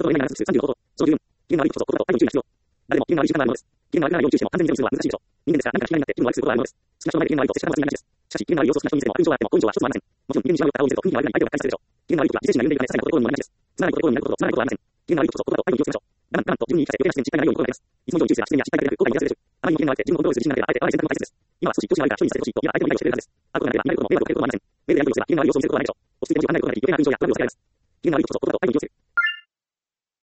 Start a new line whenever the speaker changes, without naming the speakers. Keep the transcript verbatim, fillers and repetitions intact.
の上にならずさんじゅうのこと、その十分。機嫌の悪いことと、ことだと、愛の注意が必要。誰も機嫌の悪い習慣はあるものです。機嫌の悪い習慣を要注意しても完全にゼロにするのは難しいでしょう。人間ですから何かの機嫌になって気分の悪くすることはあるものです。少なくとも前で機嫌の悪いと接したのは普通になりです。しかし、機嫌の悪い様子を少なくとも見せても悪い情はあっても好印象は一つもありません。もちろん、人間に自慢を語を見せると、雰囲気が悪くなり相手をがっかりさせるでしょう。機嫌の悪い時は自制心が緩んでいるため、些細なことで心にもなりです。つまらないことで心になることとつまらないことはありません。機嫌の悪いこととことだと愛の意を強めましょう。我慢、我慢と自分に言い聞かせて余計な視点に失敗がないように心がけます。いつも以上に注意すれば自然や失敗が出る後悔に出せる。あまりにも機嫌の悪くて自分をコントロールする自信がなければ、あえてあえて選択も大切です。今は少し調子が悪いから注意させてほしいと、今相手の理解をしているはずです。あることがなければ、見られることも迷惑をかけることもありません。メールでやり取りをすれば、機嫌の悪い様子を見せることはないでしょう。落ち着いても時間がないことがなり余計な感情やトラブルを避けられます。機嫌の悪いこととことだと愛の意を強める。